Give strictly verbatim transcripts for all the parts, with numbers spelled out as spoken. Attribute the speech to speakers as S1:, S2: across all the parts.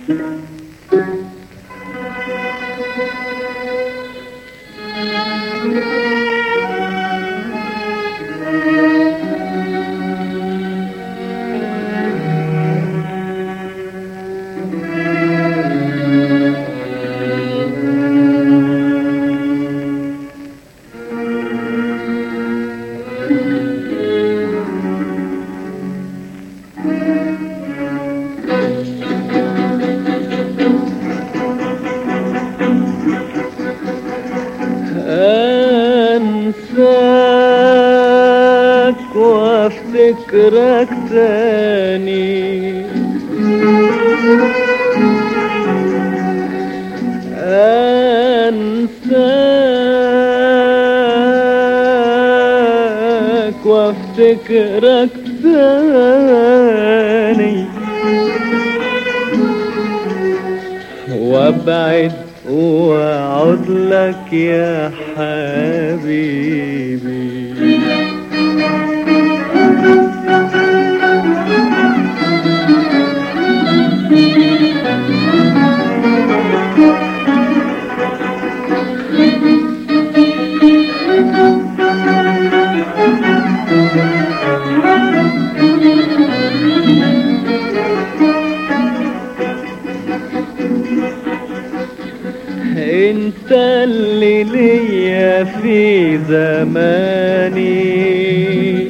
S1: انساك وافتكرك تاني، انساك وافتكرك تاني، وابعد واعود لك يا حبيبي. انت اللي ليا في زماني،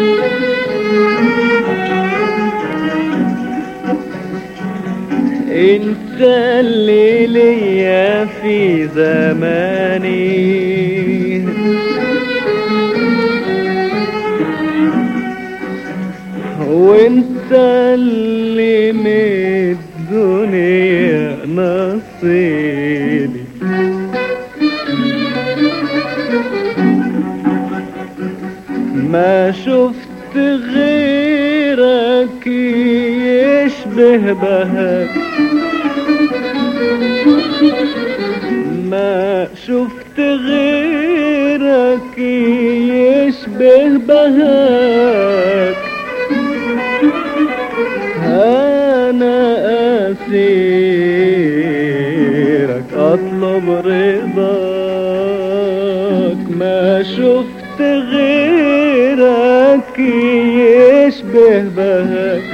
S1: انت اللي ليا في زماني، وانت اللي من الدنيا نصيبي. ما شفت غيرك يشبه بهاك، ما شفت غيرك يشبه بهاك. انا اسيرك اطلب رضاك، ما شفت غيرك يشبه بهاك،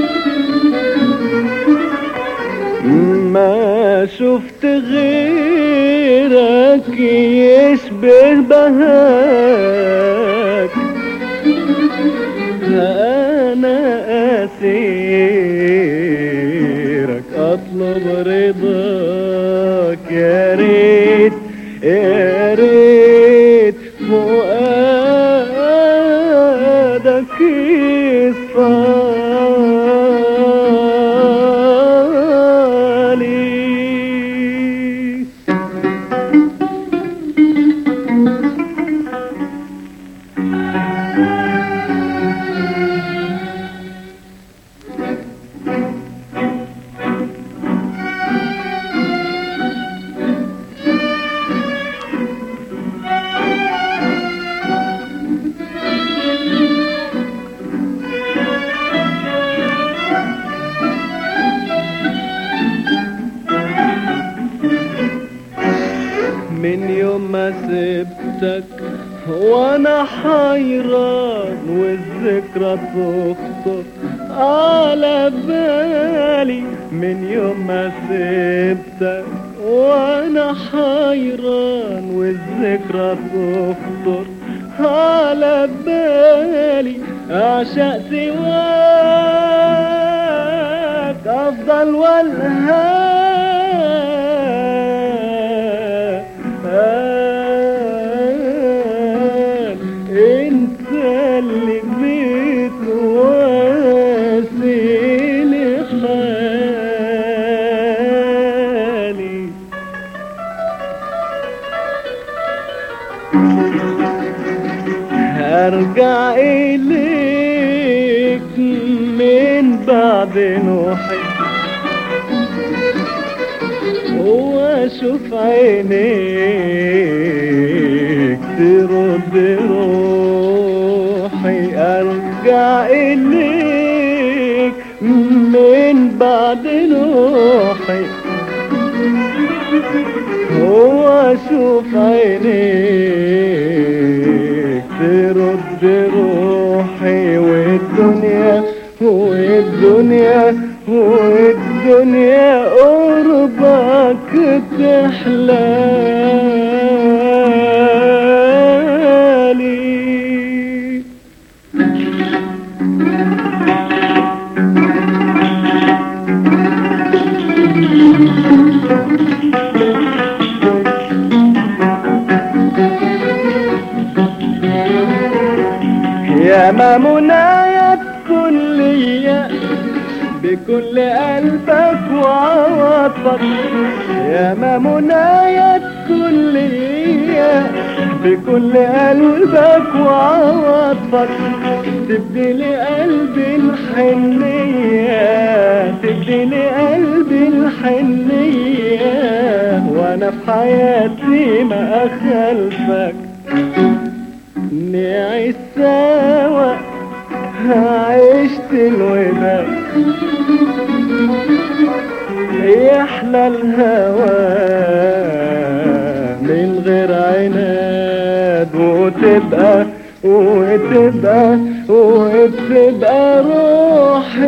S1: ما شفت غيرك يشبه بهاك. انا اسيرك اطلب رضاك، يا ريت يا ريت فؤادك يصفالي. من يوم ما سبتك وانا حيران، والذكرى تخطر على بالي. من يوم ما سبتك وانا حيران، والذكرى تخطر على بالي. اعشق سواك افضل والهان، انت اللي بتواسي لحالي. هرجع اليك من بعد نوحي، واشوف عينيك ترد روحي. ارجع اليك من من بعد روحي هو اشوف عينيك ترد روحي والدنيا والدنيا والدنيا قربك تحلالي. يا ما منايا تكون ليا بكل قلبك وعواطفك، يا ما منايا تكون ليا بكل قلبك وعواطفك، تبدي لي قلبي الحنية تبدي لي قلبي الحنية، وانا في حياتي ما اخلفك نعيش سوا عشت الوداع يحلى الهوى من غير عناد، وتبقى وتبقى وتبقى روحي